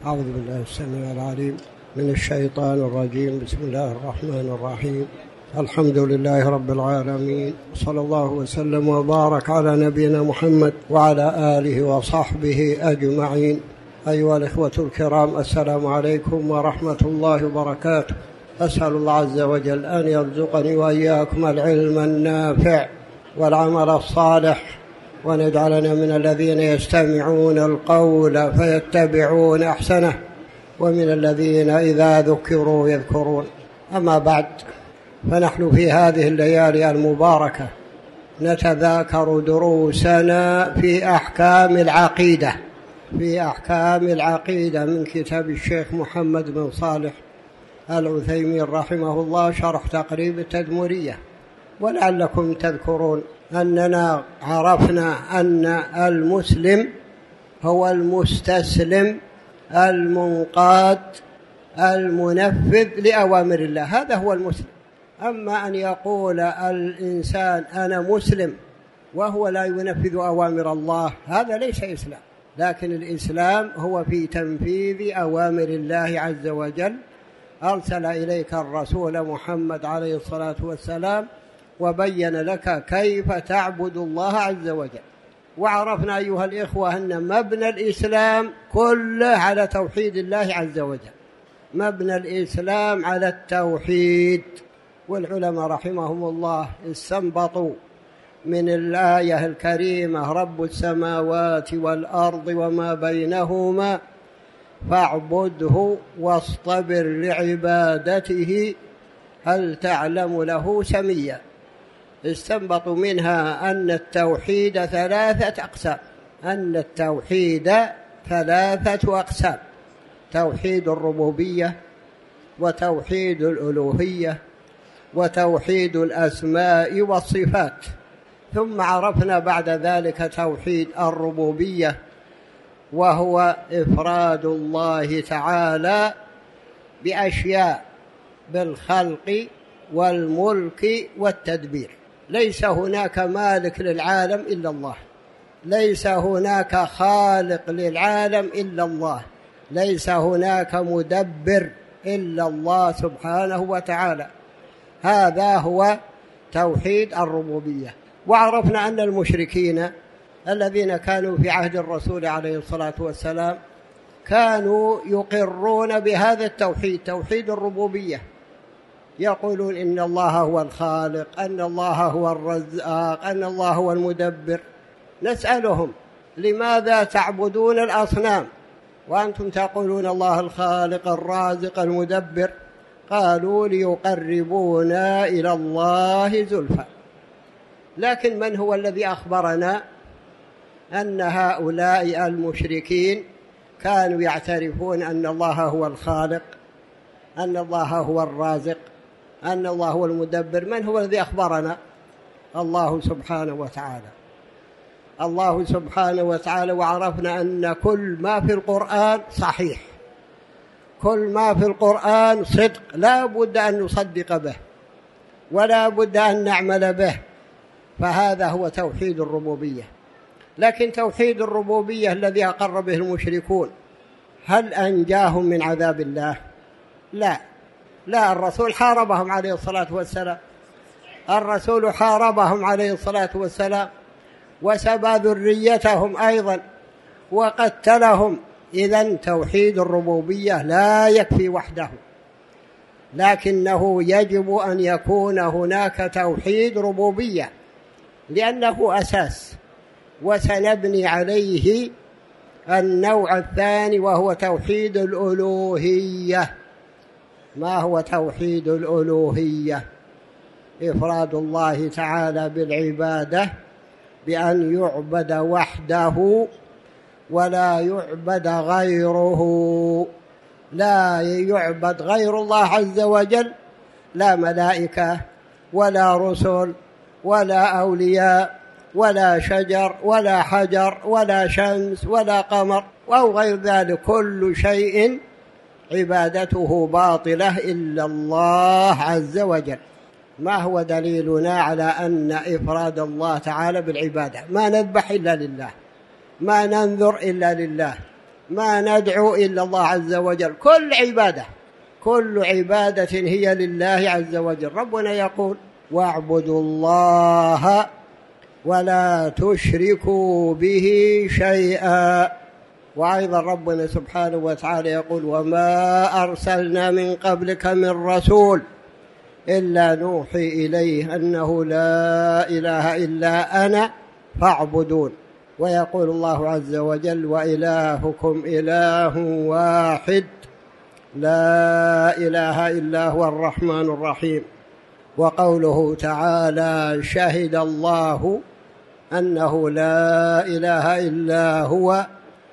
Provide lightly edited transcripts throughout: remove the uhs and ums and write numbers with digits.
أعوذ بالله السميع العليم من الشيطان الرجيم. بسم الله الرحمن الرحيم. الحمد لله رب العالمين، صلى الله وسلم وبارك على نبينا محمد وعلى آله وصحبه أجمعين. أيها الإخوة الكرام، السلام عليكم ورحمة الله وبركاته. أسأل الله عز وجل أن يرزقني وإياكم العلم النافع والعمل الصالح، وأن يجعلنا من الذين يستمعون القول فيتبعون أحسنه، ومن الذين إذا ذكروا يذكرون. أما بعد، فنحن في هذه الليالي المباركة نتذاكر دروسنا في أحكام العقيدة من كتاب الشيخ محمد بن صالح العثيمين رحمه الله، شرح تقريب التدمرية. ولعلكم تذكرون أننا عرفنا أن المسلم هو المستسلم المنقاد المنفذ لأوامر الله، هذا هو المسلم. أما أن يقول الإنسان أنا مسلم وهو لا ينفذ أوامر الله، هذا ليس إسلام. لكن الإسلام هو في تنفيذ أوامر الله عز وجل. أرسل إليك الرسول محمد عليه الصلاة والسلام وبين لك كيف تعبد الله عز وجل. وعرفنا أيها الإخوة أن مبنى الإسلام كله على توحيد الله عز وجل، مبنى الإسلام على التوحيد. والعلماء رحمهم الله استنبطوا من الآية الكريمة رب السماوات والأرض وما بينهما فاعبده واصطبر لعبادته هل تعلم له سميا. استنبطوا منها أن التوحيد ثلاثة أقسام: توحيد الربوبية، وتوحيد الألوهية، وتوحيد الأسماء والصفات. ثم عرفنا بعد ذلك توحيد الربوبية، وهو إفراد الله تعالى بأشياء بالخلق والملك والتدبير. ليس هناك مالك للعالم إلا الله، ليس هناك خالق للعالم إلا الله، ليس هناك مدبر إلا الله سبحانه وتعالى. هذا هو توحيد الربوبية. وعرفنا أن المشركين الذين كانوا في عهد الرسول عليه الصلاة والسلام كانوا يقرون بهذا التوحيد، توحيد الربوبية، يقولون إن الله هو الخالق، أن الله هو الرزاق، أن الله هو المدبر. نسألهم لماذا تعبدون الأصنام وأنتم تقولون الله الخالق الرازق المدبر؟ قالوا ليقربونا إلى الله زلفى. لكن من هو الذي أخبرنا أن هؤلاء المشركين كانوا يعترفون أن الله هو الخالق، أن الله هو الرازق، أن الله هو المدبر؟ من هو الذي أخبرنا؟ الله سبحانه وتعالى. الله سبحانه وتعالى. وعرفنا أن كل ما في القرآن صحيح، كل ما في القرآن صدق، لا بد أن نصدق به ولا بد أن نعمل به. فهذا هو توحيد الربوبية. لكن توحيد الربوبية الذي أقر به المشركون هل أنجاهم من عذاب الله؟ لا، الرسول حاربهم عليه الصلاة والسلام، الرسول حاربهم عليه الصلاة والسلام وسبى ذريتهم أيضا وقتلهم. إذن توحيد الربوبية لا يكفي وحده، لكنه يجب أن يكون هناك توحيد ربوبية لأنه أساس. وسنبني عليه النوع الثاني وهو توحيد الألوهية. ما هو توحيد الألوهية؟ إفراد الله تعالى بالعبادة بأن يعبد وحده ولا يعبد غيره، لا يعبد غير الله عز وجل، لا ملائكة ولا رسل ولا أولياء ولا شجر ولا حجر ولا شمس ولا قمر أو غير ذلك، كل شيء عبادته باطلة إلا الله عز وجل. ما هو دليلنا على أن إفراد الله تعالى بالعبادة؟ ما نذبح إلا لله، ما ننذر إلا لله، ما ندعو إلا الله عز وجل. كل عبادة هي لله عز وجل. ربنا يقول واعبدوا الله ولا تشركوا به شيئا. وأيضا ربنا سبحانه وتعالى يقول وما أرسلنا من قبلك من رسول إلا نوحي إليه أنه لا إله إلا أنا فاعبدون. ويقول الله عز وجل وإلهكم إله واحد لا إله إلا هو الرحمن الرحيم. وقوله تعالى شهد الله أنه لا إله إلا هو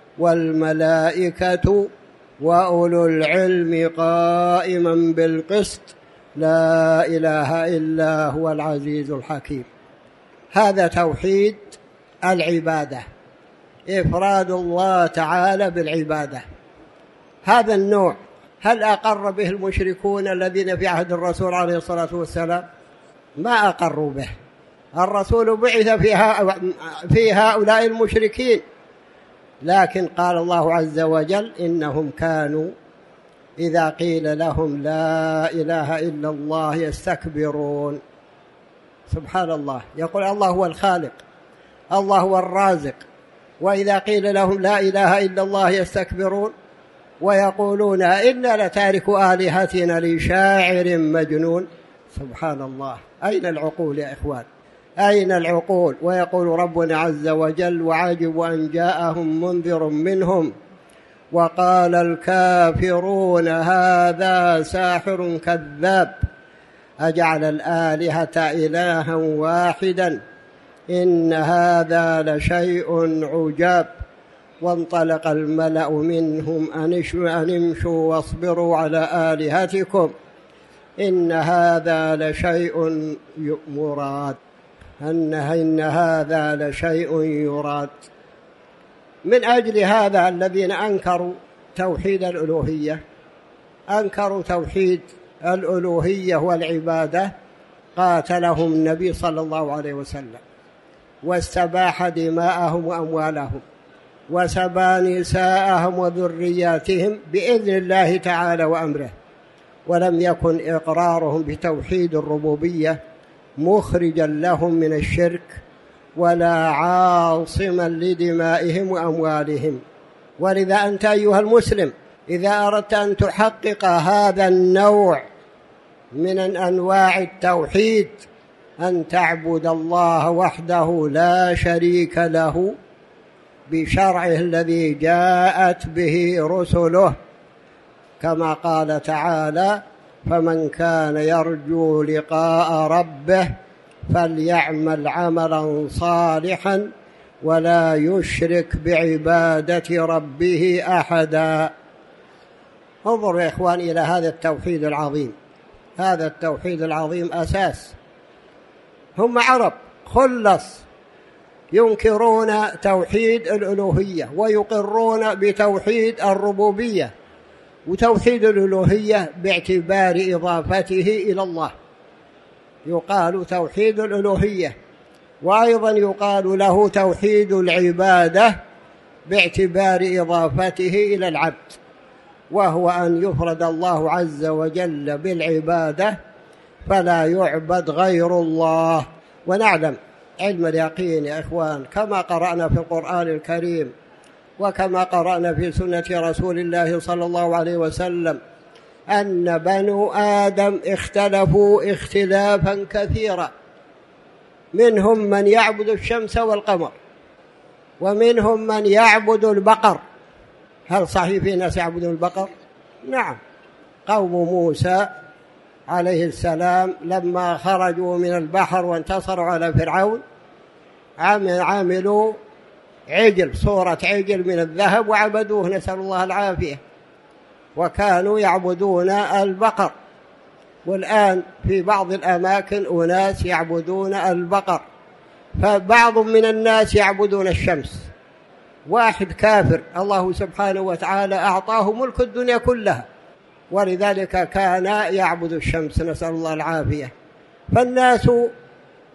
والملائكة وأولو العلم قائما بالقسط لا إله إلا هو العزيز الحكيم. هذا توحيد العبادة، إفراد الله تعالى بالعبادة. هذا النوع هل أقر به المشركون الذين في عهد الرسول عليه الصلاة والسلام؟ ما أقروا به. الرسول بعث في هؤلاء المشركين، لكن قال الله عز وجل إنهم كانوا إذا قيل لهم لا إله إلا الله يستكبرون. سبحان الله، يقول الله هو الخالق، الله هو الرازق، وإذا قيل لهم لا إله إلا الله يستكبرون ويقولون إنا لتاركوا آلهتنا لشاعر مجنون. سبحان الله، أين العقول يا إخوان؟ أين العقول؟ ويقول ربنا عز وجل وعجبوا أن جاءهم منذر منهم وقال الكافرون هذا ساحر كذاب أجعل الآلهة إلها واحدا إن هذا لشيء عجاب. وانطلق الملأ منهم أن امشوا واصبروا على آلهتكم إن هذا لشيء مراد إن هذا لشيء يراد. من أجل هذا الذين أنكروا توحيد الألوهية، أنكروا توحيد الألوهية والعبادة، قاتلهم النبي صلى الله عليه وسلم واستباح دماءهم وأموالهم وسبى نساءهم وذرياتهم بإذن الله تعالى وأمره. ولم يكن إقرارهم بتوحيد الربوبية مخرجا لهم من الشرك ولا عاصما لدمائهم وأموالهم. ولذا أنت أيها المسلم إذا أردت أن تحقق هذا النوع من أنواع التوحيد أن تعبد الله وحده لا شريك له بشرعه الذي جاءت به رسله، كما قال تعالى فمن كان يرجو لقاء ربه فليعمل عملا صالحا ولا يشرك بعبادة ربه أحدا. انظروا يا إخوان إلى هذا التوحيد العظيم. هذا التوحيد العظيم أساس. هم عرب خلص ينكرون توحيد الألوهية ويقرون بتوحيد الربوبية، وتوحيد الألوهية باعتبار إضافته إلى الله يقال توحيد الألوهية، وأيضا يقال له توحيد العبادة باعتبار إضافته إلى العبد، وهو أن يفرد الله عز وجل بالعبادة فلا يعبد غير الله. ونعلم علم اليقين يا إخوان كما قرأنا في القرآن الكريم وكما قرأنا في سنة رسول الله صلى الله عليه وسلم أن بنو آدم اختلفوا اختلافا كثيرا، منهم من يعبد الشمس والقمر ومنهم من يعبد البقر. هل صحيح في ناس يعبدون البقر؟ نعم. قوم موسى عليه السلام لما خرجوا من البحر وانتصروا على فرعون عملوا عجل، صورة عجل من الذهب وعبدوه، نسأل الله العافية، وكانوا يعبدون البقر. والآن في بعض الأماكن أناس يعبدون البقر، فبعض من الناس يعبدون الشمس. واحد كافر الله سبحانه وتعالى أعطاه ملك الدنيا كلها ولذلك كان يعبد الشمس، نسأل الله العافية. فالناس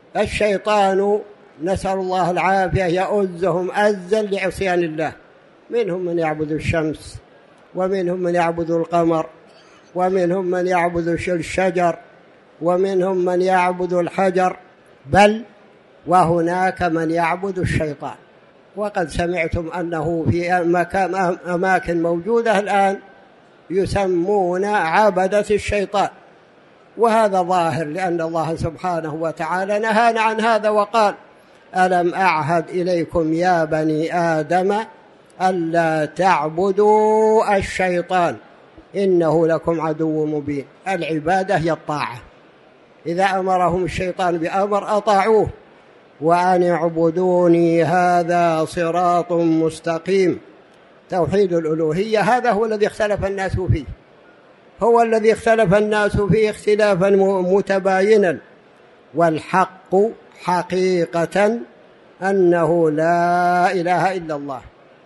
الشيطان نسأل الله العافية يؤزهم أزا لعصيان الله، منهم من يعبد الشمس، ومنهم من يعبد القمر، ومنهم من يعبد الشجر، ومنهم من يعبد الحجر، بل وهناك من يعبد الشيطان. وقد سمعتم أنه في أماكن موجودة الآن يسمون عبدة الشيطان، وهذا ظاهر، لأن الله سبحانه وتعالى نهانا عن هذا وقال: ألم أعهد إليكم يا بني آدم ألا تعبدوا الشيطان إنه لكم عدو مبين. العبادة هي الطاعة، إذا أمرهم الشيطان بأمر أطاعوه. وأن اعبدوني هذا صراط مستقيم. توحيد الألوهية هذا هو الذي اختلف الناس فيه، هو الذي اختلف الناس فيه اختلافا متباينا، والحق حقيقة أنه لا إله إلا الله.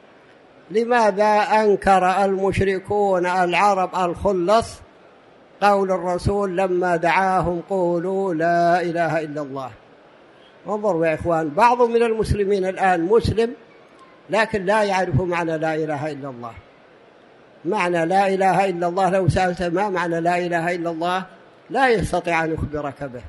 لماذا أنكر المشركون العرب الخلص قول الرسول لما دعاهم قولوا لا إله إلا الله؟ انظروا يا إخوان، بعض من المسلمين الآن مسلم لكن لا يعرف معنى لا إله إلا الله. معنى لا إله إلا الله لو سألت ما معنى لا إله إلا الله لا يستطيع أن يخبرك به.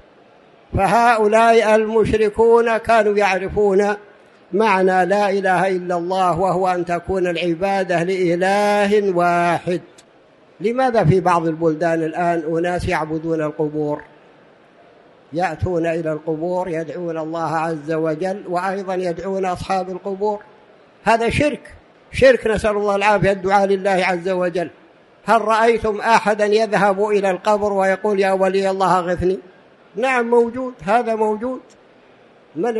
فهؤلاء المشركون كانوا يعرفون معنى لا إله إلا الله، وهو أن تكون العبادة لإله واحد. لماذا في بعض البلدان الآن أناس يعبدون القبور، يأتون إلى القبور يدعون الله عز وجل وأيضا يدعون أصحاب القبور؟ هذا شرك نسأل الله العافية، الدعاء لله عز وجل. هل رأيتم أحدا يذهب إلى القبر ويقول يا ولي الله أغثني؟ نعم موجود، هذا موجود. من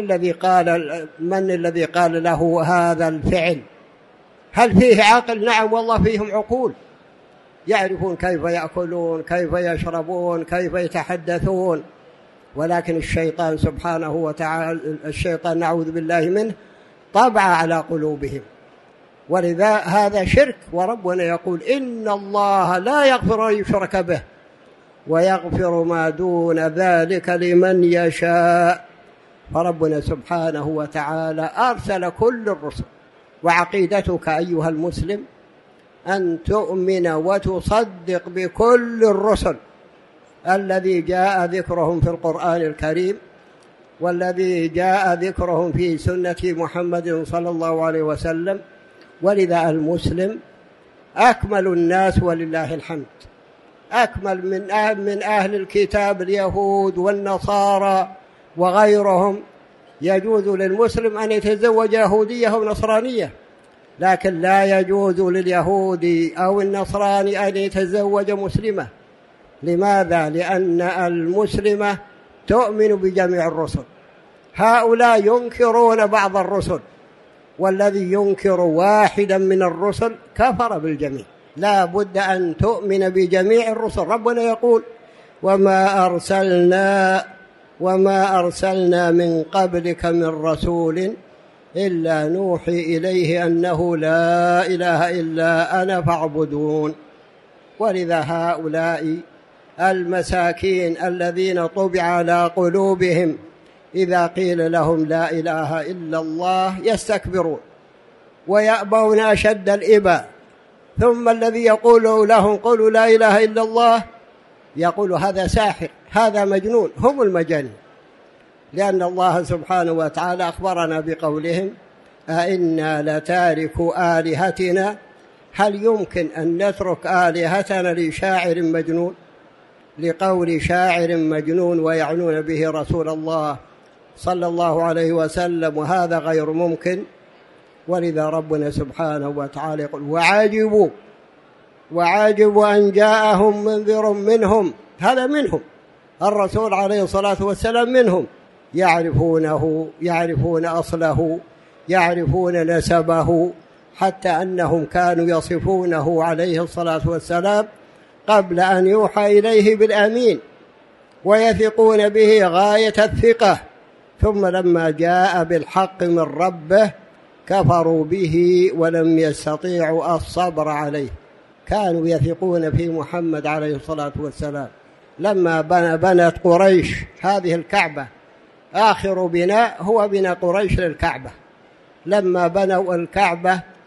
الذي قال له هذا الفعل؟ هل فيه عقل؟ نعم والله فيهم عقول، يعرفون كيف يأكلون، كيف يشربون، كيف يتحدثون. ولكن الشيطان سبحانه وتعالى، الشيطان نعوذ بالله منه، طبع على قلوبهم. ولذا هذا شرك. وربنا يقول إن الله لا يغفر أن يشرك به ويغفر ما دون ذلك لمن يشاء. فربنا سبحانه وتعالى أرسل كل الرسل. وعقيدتك أيها المسلم أن تؤمن وتصدق بكل الرسل الذي جاء ذكرهم في القرآن الكريم، والذي جاء ذكرهم في سنة محمد صلى الله عليه وسلم. ولذا المسلم أكمل الناس ولله الحمد، أكمل من أهل الكتاب اليهود والنصارى وغيرهم. يجوز للمسلم أن يتزوج يهودية أو نصرانية، لكن لا يجوز لليهودي أو النصراني أن يتزوج مسلمة. لماذا؟ لأن المسلمة تؤمن بجميع الرسل. هؤلاء ينكرون بعض الرسل، والذي ينكر واحدا من الرسل كفر بالجميع. لا بد أن تؤمن بجميع الرسل. ربنا يقول وما أرسلنا من قبلك من رسول إلا نوحي إليه أنه لا إله إلا أنا فاعبدون. ولذا هؤلاء المساكين الذين طبع على قلوبهم إذا قيل لهم لا إله إلا الله يستكبرون ويأبون أشد الإباء. ثم الذي يقول لهم قولوا لا إله إلا الله يقول هذا ساحر، هذا مجنون. هم المجانين، لأن الله سبحانه وتعالى أخبرنا بقولهم أئنا لتاركو آلهتنا، هل يمكن أن نترك آلهتنا لشاعر مجنون؟ لقول شاعر مجنون، ويعنون به رسول الله صلى الله عليه وسلم، وهذا غير ممكن. ولذا ربنا سبحانه وتعالى يقول وعجبوا أن جاءهم منذر منهم. هذا منهم، الرسول عليه الصلاة والسلام منهم، يعرفونه، يعرفون أصله، يعرفون نسبه، حتى أنهم كانوا يصفونه عليه الصلاة والسلام قبل أن يوحى إليه بالأمين، ويثقون به غاية الثقة. ثم لما جاء بالحق من ربه كفروا به ولم يستطيعوا الصبر عليه. كانوا يثقون في محمد عليه الصلاة والسلام. لما بنت قريش هذه الكعبة، آخر بناء هو بناء قريش للكعبة. لما بنوا الكعبة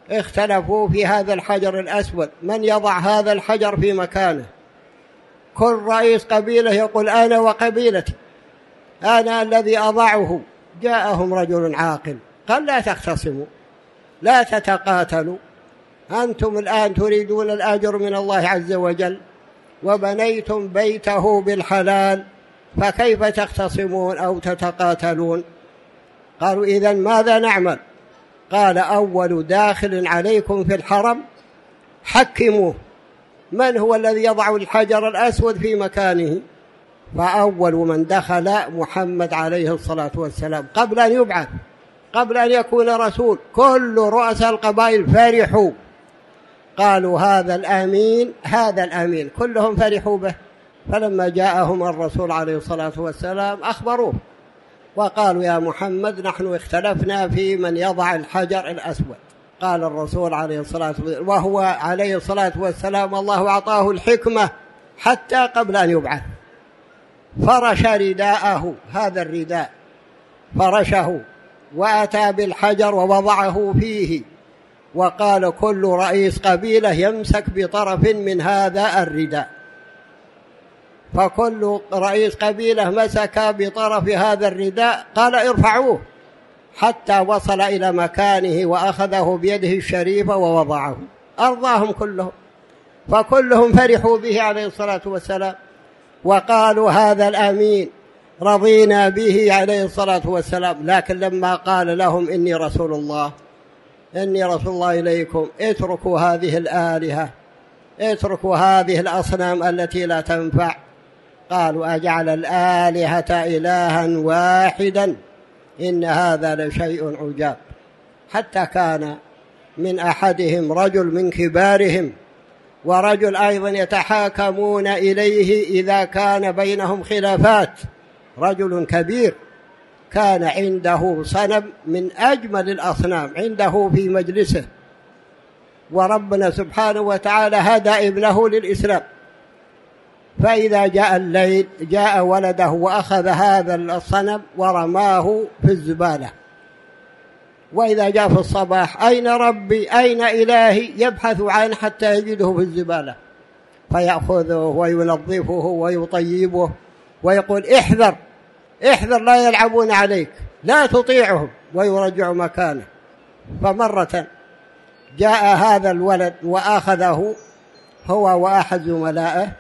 اختلفوا في هذا الحجر الأسود، من يضع هذا الحجر في مكانه. كل رئيس قبيلة يقول أنا وقبيلتي، أنا الذي أضعه. جاءهم رجل عاقل قال لا تختصموا، لا تتقاتلوا، أنتم الآن تريدون الأجر من الله عز وجل وبنيتم بيته بالحلال، فكيف تختصمون أو تتقاتلون؟ قالوا إذن ماذا نعمل؟ قال أول داخل عليكم في الحرم حكموه، من هو الذي يضع الحجر الأسود في مكانه؟ فأول من دخل محمد عليه الصلاة والسلام قبل أن يبعث، قبل أن يكون رسول. كل رؤساء القبائل فرحوا، قالوا هذا الأمين، هذا الأمين، كلهم فرحوا به. فلما جاءهم الرسول عليه الصلاة والسلام أخبروه وقالوا يا محمد نحن اختلفنا في من يضع الحجر الأسود. قال الرسول عليه الصلاة والسلام، وهو عليه الصلاة والسلام الله أعطاه الحكمة حتى قبل أن يبعث، فرش رداءه، هذا الرداء فرشه وأتى بالحجر ووضعه فيه، وقال كل رئيس قبيلة يمسك بطرف من هذا الرداء، فكل رئيس قبيلة مسك بطرف هذا الرداء، قال ارفعوه، حتى وصل إلى مكانه وأخذه بيده الشريفة ووضعه، أرضاهم كلهم، فكلهم فرحوا به عليه الصلاة والسلام وقالوا هذا الأمين، رضينا به عليه الصلاة والسلام. لكن لما قال لهم إني رسول الله، إني رسول الله إليكم، اتركوا هذه الآلهة، اتركوا هذه الأصنام التي لا تنفع. قالوا أجعل الآلهة إلها واحدا إن هذا لشيء عجاب. حتى كان من أحدهم رجل من كبارهم ورجل أيضا يتحاكمون إليه إذا كان بينهم خلافات، رجل كبير كان عنده صنم من أجمل الأصنام عنده في مجلسه، وربنا سبحانه وتعالى هدى ابنه للإسلام، فإذا جاء الليل جاء ولده وأخذ هذا الصنم ورماه في الزبالة، وإذا جاء في الصباح أين ربي أين إلهي يبحث عنه حتى يجده في الزبالة، فيأخذه وينظفه ويطيبه ويقول احذر احذر لا يلعبون عليك، لا تطيعهم، ويرجع مكانه. فمرة جاء هذا الولد وأخذه هو وأحد زملائه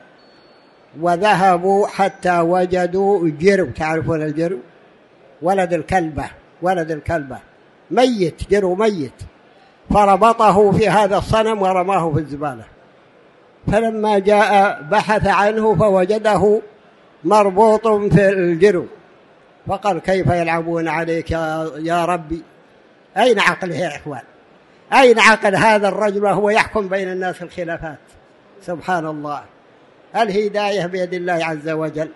وذهبوا حتى وجدوا جرو، تعرفون الجرو، ولد الكلبة ميت، جرو ميت، فربطه في هذا الصنم ورماه في الزبالة. فلما جاء بحث عنه فوجده مربوط في الجرو، فقال كيف يلعبون عليك يا ربي؟ أين عقله يا إخوان؟ أين عقل هذا الرجل وهو يحكم بين الناس في الخلافات؟ سبحان الله، الهداية بيد الله عز وجل.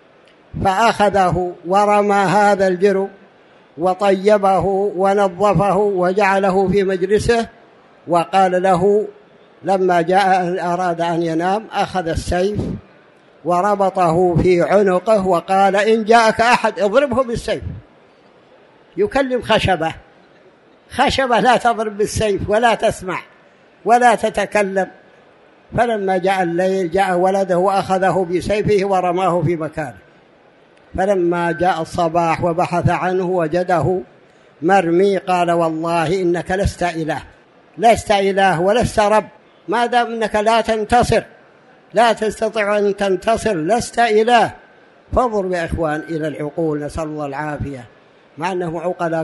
فأخذه ورمى هذا الجرو وطيبه ونظفه وجعله في مجلسه، وقال له لما جاء أراد أن ينام أخذ السيف وربطه في عنقه وقال إن جاءك أحد اضربه بالسيف. يكلم خشبة لا تضرب بالسيف ولا تسمع ولا تتكلم. فلما جاء الليل جاء ولده وأخذه بسيفه ورماه في مكانه. فلما جاء الصباح وبحث عنه وجده مرمي، قال والله إنك لست إله ولست رب، ما دام إنك لا تنتصر، لا تستطيع أن تنتصر، لست إله. فانظر يا إخوان إلى العقول، نسأل الله العافية، مع أنهم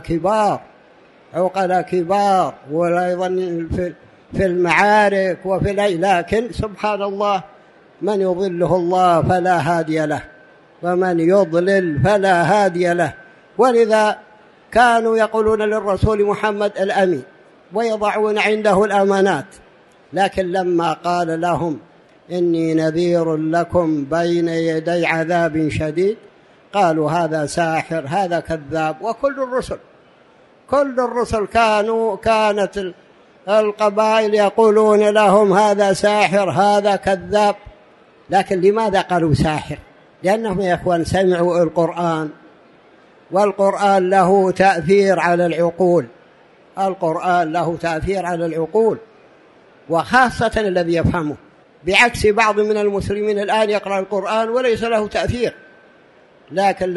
عقلاء كبار وأيضا في المعارك وفي لكن سبحان الله من يضله الله فلا هادي له ومن يضلل فلا هادي له. ولذا كانوا يقولون للرسول محمد الأمين ويضعون عنده الأمانات، لكن لما قال لهم إني نذير لكم بين يدي عذاب شديد قالوا هذا ساحر هذا كذاب. وكل الرسل كانت القبائل يقولون لهم هذا ساحر هذا كذاب. لكن لماذا قالوا ساحر؟ لأنهم يا أخوان سمعوا القرآن، والقرآن له تأثير على العقول. القرآن له تأثير على العقول، وخاصة الذي يفهمه، بعكس بعض من المسلمين الآن يقرأ القرآن وليس له تأثير، لكن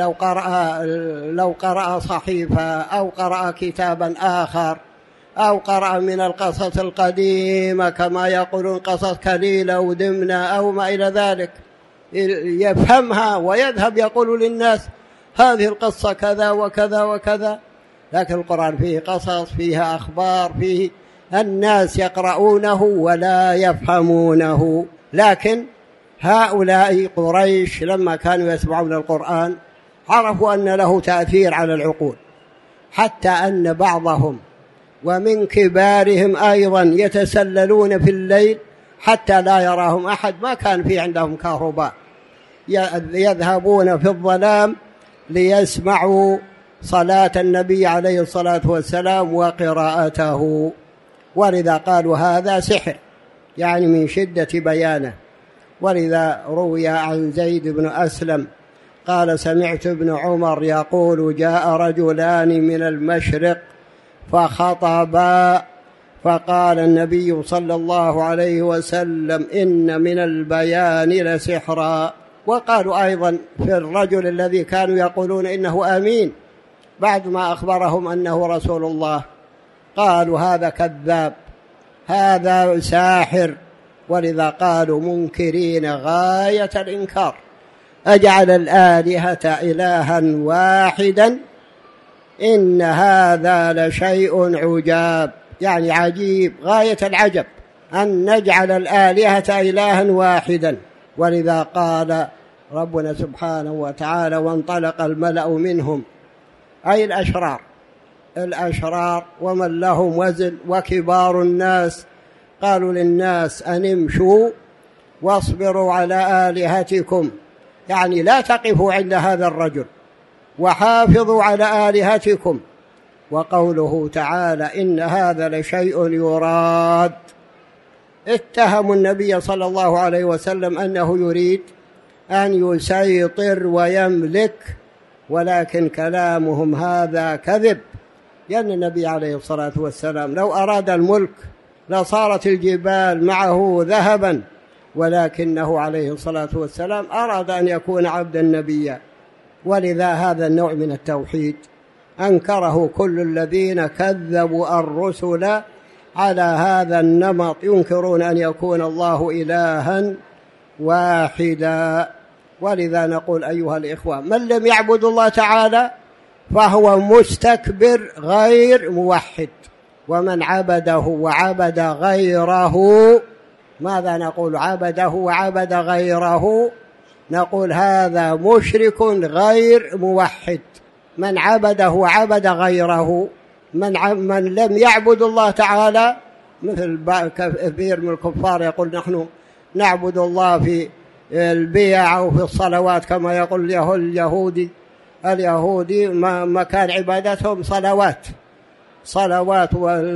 لو قرأ صحيفة أو قرأ كتابا آخر أو قرأ من القصص القديمة كما يقولون قصص كليلة ودمنة أو ما إلى ذلك، يفهمها ويذهب يقول للناس هذه القصة كذا وكذا وكذا. لكن القرآن فيه قصص، فيها أخبار، فيه الناس يقرؤونه ولا يفهمونه. لكن هؤلاء قريش لما كانوا يسمعون القرآن عرفوا أن له تأثير على العقول، حتى أن بعضهم ومن كبارهم أيضا يتسللون في الليل حتى لا يراهم أحد، ما كان في عندهم كهرباء، يذهبون في الظلام ليسمعوا صلاة النبي عليه الصلاة والسلام وقراءته، ولذا قالوا هذا سحر، يعني من شدة بيانه. ولذا روي عن زيد بن أسلم قال سمعت ابن عمر يقول جاء رجلان من المشرق فخطبا فقال النبي صلى الله عليه وسلم إن من البيان لسحرا. وقالوا أيضا في الرجل الذي كانوا يقولون إنه أمين بعد ما أخبرهم أنه رسول الله، قالوا هذا كذاب، هذا ساحر. ولذا قالوا منكرين غاية الإنكار أجعل الآلهة إلها واحدا إن هذا لشيء عجاب، يعني عجيب غاية العجب أن نجعل الآلهة إلها واحدا. ولذا قال ربنا سبحانه وتعالى وانطلق الملأ منهم، أي الأشرار ومن لهم وزن وكبار الناس، قالوا للناس أن امشوا واصبروا على آلهتكم، يعني لا تقفوا عند هذا الرجل وحافظوا على آلهتكم. وقوله تعالى إن هذا لشيء يراد، اتهموا النبي صلى الله عليه وسلم أنه يريد أن يسيطر ويملك، ولكن كلامهم هذا كذب، لأن النبي عليه الصلاة والسلام لو أراد الملك لصارت الجبال معه ذهبا، ولكنه عليه الصلاة والسلام أراد أن يكون عبدا نبيا. ولذا هذا النوع من التوحيد أنكره كل الذين كذبوا الرسل على هذا النمط، ينكرون أن يكون الله إلها واحدا. ولذا نقول أيها الإخوة من لم يعبد الله تعالى فهو مستكبر غير موحد، ومن عبده وعبد غيره، ماذا نقول؟ عبده وعبد غيره، نقول هذا مشرك غير موحد. من عبده وعبد غيره، من لم يعبد الله تعالى، مثل كثير من الكفار يقول نحن نعبد الله في البيع أو في الصلوات، كما يقول اليهودي مكان عبادتهم صلوات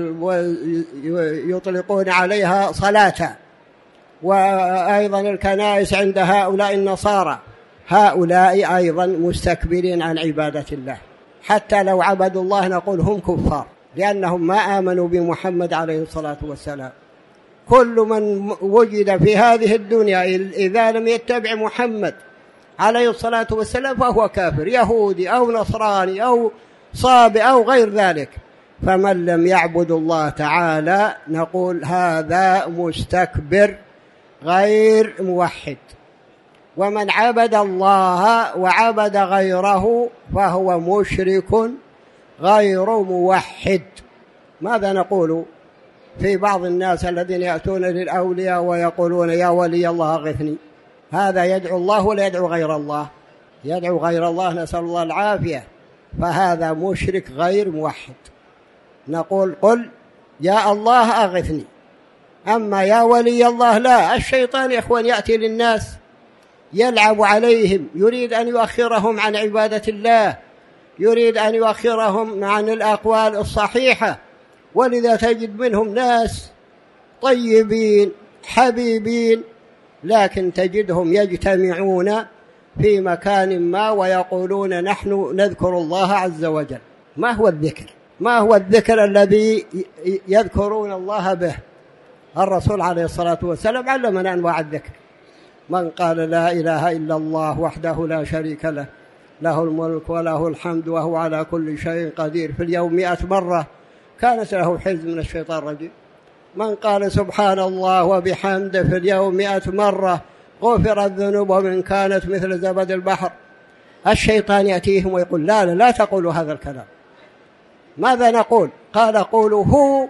ويطلقون عليها صلاة. وأيضا الكنائس عند هؤلاء النصارى، هؤلاء أيضا مستكبرين عن عبادة الله، حتى لو عبدوا الله نقول هم كفار، لأنهم ما آمنوا بمحمد عليه الصلاة والسلام. كل من وجد في هذه الدنيا إذا لم يتبع محمد عليه الصلاة والسلام فهو كافر، يهودي أو نصراني أو صابئ أو غير ذلك. فمن لم يعبد الله تعالى نقول هذا مستكبر غير موحد، ومن عبد الله وعبد غيره فهو مشرك غير موحد. ماذا نقول في بعض الناس الذين يأتون للأولياء ويقولون يا ولي الله أغثني؟ هذا يدعو الله ولا يدعو غير الله؟ يدعو غير الله، نسأل الله العافية، فهذا مشرك غير موحد. نقول قل يا الله أغثني، أما يا ولي الله لا. الشيطان يا إخوان يأتي للناس يلعب عليهم، يريد أن يؤخرهم عن عبادة الله، يريد أن يؤخرهم عن الأقوال الصحيحة. ولذا تجد منهم ناس طيبين حبيبين، لكن تجدهم يجتمعون في مكان ما ويقولون نحن نذكر الله عز وجل. ما هو الذكر؟ ما هو الذكر الذي يذكرون الله به؟ الرسول عليه الصلاة والسلام علمنا أنواع الذكر. من قال لا إله إلا الله وحده لا شريك له، له الملك وله الحمد وهو على كل شيء قدير، في اليوم 100 مرة كانت له حزب من الشيطان الرجيم. من قال سبحان الله وبحمده في اليوم 100 مرة غفر الذنوب ومن كانت مثل زبد البحر. الشيطان يأتيهم ويقول لا تقولوا هذا الكلام. ماذا نقول؟ قال قولوا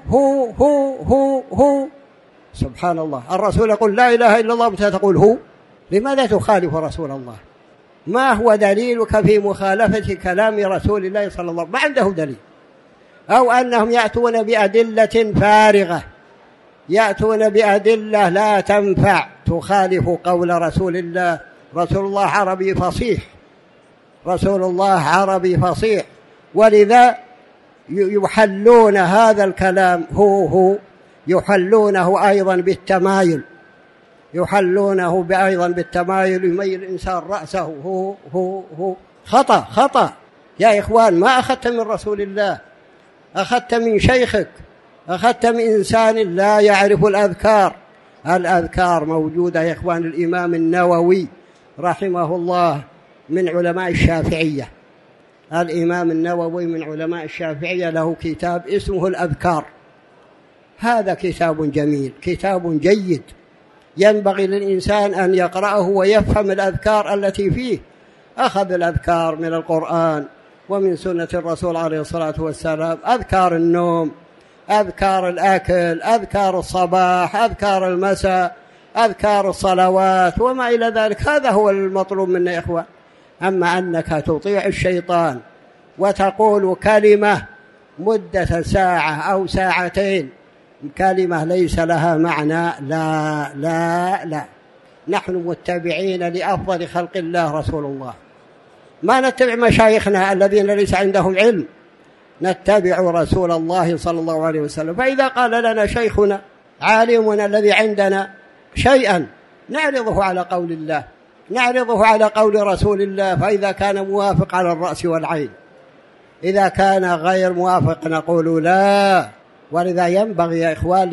هو. سبحان الله. الرسول يقول لا إله إلا الله، متى تقول هو؟ لماذا تخالف رسول الله؟ ما هو دليلك في مخالفة كلام رسول الله صلى الله عليه وسلم؟ ما عنده دليل. أو أنهم يأتون بأدلة فارغة، يأتون بأدلة لا تنفع، تخالف قول رسول الله. رسول الله عربي فصيح، رسول الله عربي فصيح، ولذا يحلون هذا الكلام هو يحلونه أيضا بالتمايل، يحلونه أيضا بالتمايل، يميل الإنسان رأسه هو. خطأ يا إخوان. ما أخذت من رسول الله، أخذت من شيخك، أخذت من إنسان لا يعرف الأذكار. الأذكار موجودة يا إخوان. الإمام النووي رحمه الله من علماء الشافعية، الإمام النووي من علماء الشافعية، له كتاب اسمه الأذكار. هذا كتاب جميل، كتاب جيد، ينبغي للإنسان أن يقرأه ويفهم الأذكار التي فيه. أخذ الأذكار من القرآن ومن سنة الرسول عليه الصلاة والسلام، أذكار النوم، أذكار الأكل، أذكار الصباح، أذكار المساء، أذكار الصلوات وما إلى ذلك. هذا هو المطلوب منا يا إخوان. أما أنك تطيع الشيطان وتقول كلمة مدة ساعة أو ساعتين، كلمة ليس لها معنى، لا. نحن متبعين لأفضل خلق الله رسول الله، ما نتبع مشايخنا الذين ليس عندهم علم، نتبع رسول الله صلى الله عليه وسلم. فإذا قال لنا شيخنا عالمنا الذي عندنا شيئا نعرضه على قول الله، نعرضه على قول رسول الله، فإذا كان موافق على الرأس والعين، إذا كان غير موافق نقول لا. ولذا ينبغي يا إخوان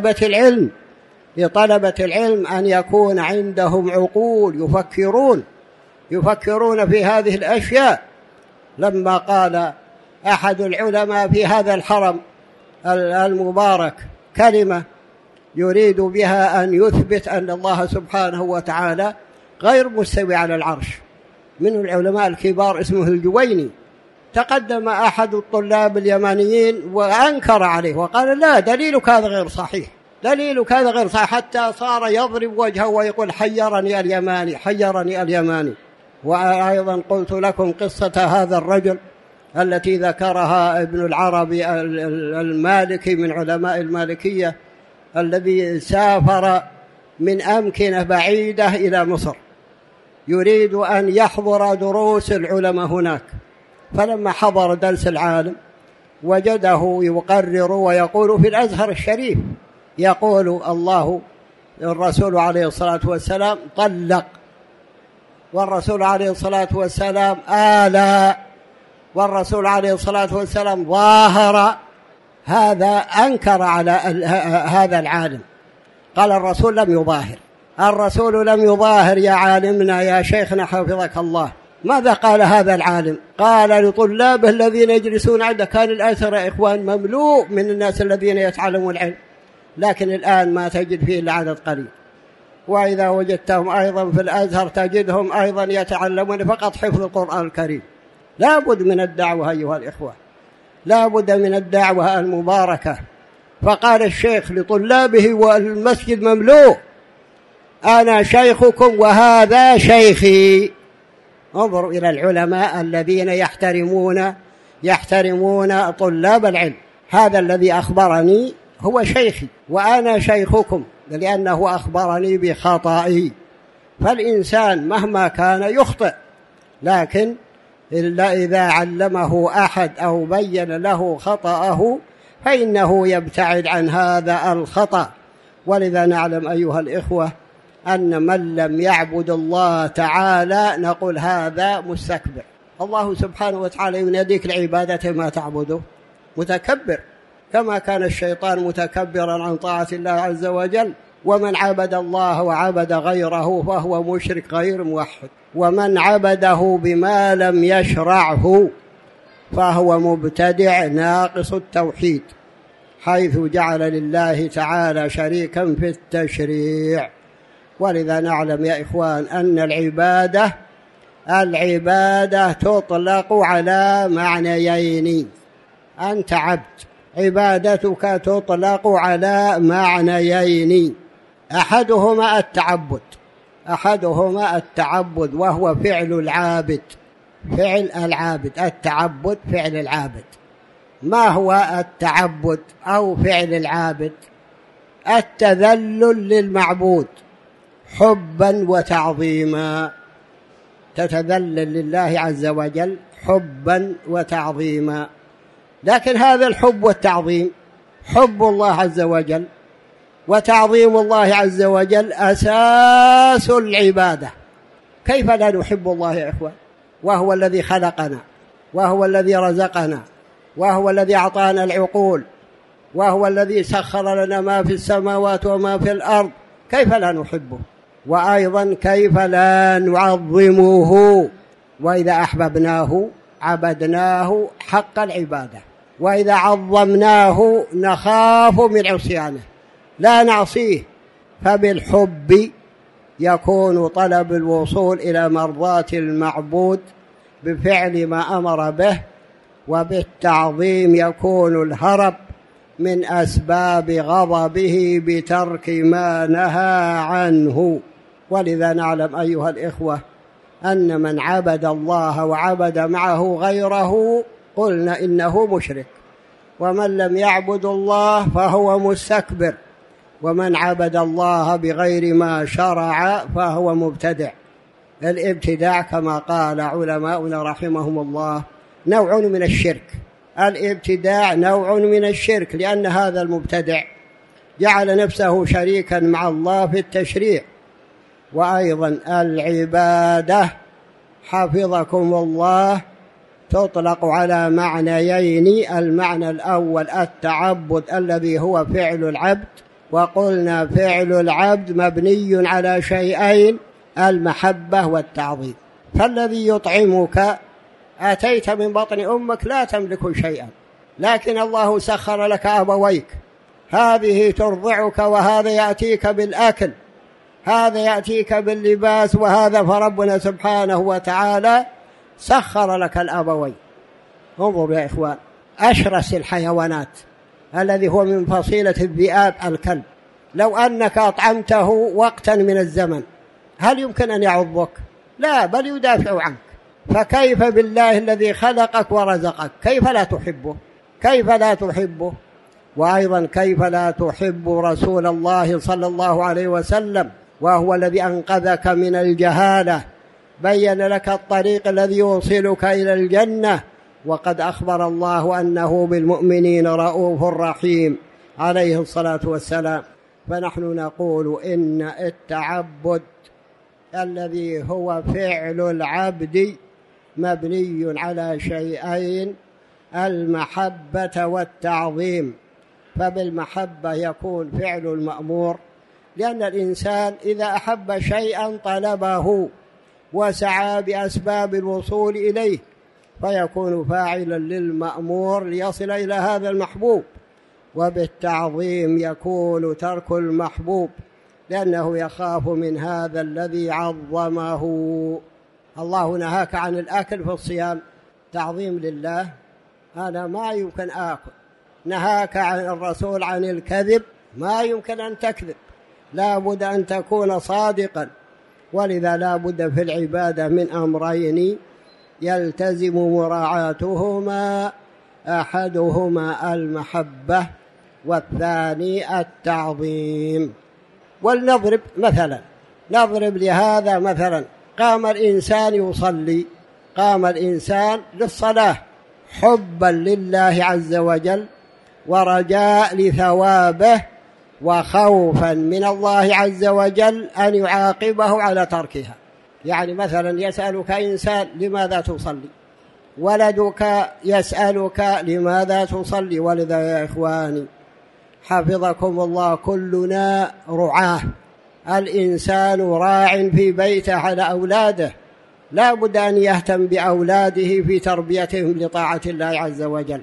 لطلبة العلم أن يكون عندهم عقول، يفكرون في هذه الأشياء. لما قال أحد العلماء في هذا الحرم المبارك كلمة يريد بها أن يثبت أن الله سبحانه وتعالى غير مستوي على العرش، من العلماء الكبار اسمه الجويني، تقدم أحد الطلاب اليمانيين وأنكر عليه وقال لا، دليلك هذا غير صحيح، دليلك هذا غير صحيح، حتى صار يضرب وجهه ويقول حيرني اليماني. وأيضا قلت لكم قصة هذا الرجل التي ذكرها ابن العربي المالكي من علماء المالكية، الذي سافر من أمكنة بعيدة إلى مصر يريد أن يحضر دروس العلماء هناك. فلما حضر درس العالم وجده يقرر ويقول في الأزهر الشريف، يقول الرسول عليه الصلاة والسلام طلق، والرسول عليه الصلاة والسلام آلى، والرسول عليه الصلاة والسلام ظاهر. هذا أنكر على هذا العالم، قال الرسول لم يظاهر يا عالمنا يا شيخنا حفظك الله. ماذا قال هذا العالم؟ قال لطلابه الذين يجلسون عنده، كان الأثر يا إخوان مملوء من الناس الذين يتعلمون العلم، لكن الآن ما تجد فيه إلا عدد قليل. وإذا وجدتهم أيضا في الأزهر تجدهم أيضا يتعلمون فقط حفظ القرآن الكريم. لا بد من الدعوة أيها الإخوة، لا بد من الدعوة المباركة. فقال الشيخ لطلابه والمسجد مملوء: أنا شيخكم وهذا شيخي. انظروا إلى العلماء الذين يحترمون طلاب العلم. هذا الذي أخبرني هو شيخي وأنا شيخكم، لأنه أخبرني بخطئي. فالإنسان مهما كان يخطئ، لكن إلا إذا علمه أحد أو بين له خطأه فإنه يبتعد عن هذا الخطأ. ولذا نعلم أيها الإخوة أن من لم يعبد الله تعالى نقول هذا مستكبر. الله سبحانه وتعالى يناديك لعبادته ما تعبده، متكبر، كما كان الشيطان متكبرا عن طاعة الله عز وجل. ومن عبد الله وعبد غيره فهو مشرك غير موحد، ومن عبده بما لم يشرعه فهو مبتدع ناقص التوحيد، حيث جعل لله تعالى شريكا في التشريع. ولذا نعلم يا إخوان أن العبادة تطلق على معنيين. أنت عبد، عبادتك تطلق على معنيين، أحدهما التعبد وهو فعل العابد، التعبد فعل العابد. ما هو التعبد أو فعل العابد؟ التذلل للمعبود حبا وتعظيما، تتذلل لله عز وجل حبا وتعظيما. لكن هذا الحب والتعظيم، حب الله عز وجل وتعظيم الله عز وجل أساس العبادة. كيف لا نحب الله يا إخوان وهو الذي خلقنا، وهو الذي رزقنا، وهو الذي أعطانا العقول، وهو الذي سخر لنا ما في السماوات وما في الأرض؟ كيف لا نحبه؟ وأيضا كيف لا نعظمه؟ وإذا أحببناه عبدناه حق العبادة، وإذا عظمناه نخاف من عصيانه لا نعصيه. فبالحب يكون طلب الوصول إلى مرضاة المعبود بفعل ما أمر به، وبالتعظيم يكون الهرب من أسباب غضبه بترك ما نهى عنه. ولذا نعلم أيها الإخوة أن من عبد الله وعبد معه غيره قلنا إنه مشرك، ومن لم يعبد الله فهو مستكبر، ومن عبد الله بغير ما شرع فهو مبتدع. الابتداع كما قال علماؤنا رحمهم الله نوع من الشرك، الابتداع نوع من الشرك، لأن هذا المبتدع جعل نفسه شريكا مع الله في التشريع. وأيضا العبادة حفظكم الله تطلق على معنيين. المعنى الأول التعبد الذي هو فعل العبد، وقلنا فعل العبد مبني على شيئين: المحبة والتعظيم. فالذي يطعمك أتيت من بطن أمك لا تملك شيئا، لكن الله سخر لك أبويك، هذه ترضعك وهذا يأتيك بالأكل، هذا يأتيك باللباس، وهذا فربنا سبحانه وتعالى سخر لك الأبوين. انظر يا إخوان، أشرس الحيوانات الذي هو من فصيلة الذئاب الكلب، لو أنك أطعمته وقتا من الزمن هل يمكن أن يعضك؟ لا، بل يدافع عنك. فكيف بالله الذي خلقك ورزقك؟ كيف لا تحبه؟ وأيضا كيف لا تحب رسول الله صلى الله عليه وسلم وهو الذي أنقذك من الجهالة، بين لك الطريق الذي يوصلك إلى الجنة، وقد أخبر الله أنه بالمؤمنين رؤوف رحيم عليه الصلاة والسلام. فنحن نقول إن التعبد الذي هو فعل العبد مبني على شيئين: المحبة والتعظيم. فبالمحبة يكون فعل المأمور، لأن الإنسان إذا أحب شيئا طلبه وسعى بأسباب الوصول إليه، فيكون فاعلا للمأمور ليصل إلى هذا المحبوب. وبالتعظيم يكون ترك المحبوب، لأنه يخاف من هذا الذي عظمه. الله نهاك عن الأكل في الصيام، تعظيم لله، أنا ما يمكن آكل. نهاك عن الرسول عن الكذب، ما يمكن أن تكذب، لا بد أن تكون صادقا. ولذا لا بد في العبادة من أمرين يلتزم مراعاتهما: أحدهما المحبة، والثاني التعظيم. ولنضرب مثلا، نضرب لهذا مثلا: قام الإنسان يصلي، قام الإنسان للصلاة حبا لله عز وجل ورجاء لثوابه وخوفا من الله عز وجل أن يعاقبه على تركها. يعني مثلا يسألك إنسان: لماذا تصلي؟ ولدك يسألك لماذا تصلي. ولذا يا إخواني حفظكم الله كلنا رعاة، الإنسان راع في بيته على أولاده، لا بد أن يهتم بأولاده في تربيتهم لطاعة الله عز وجل،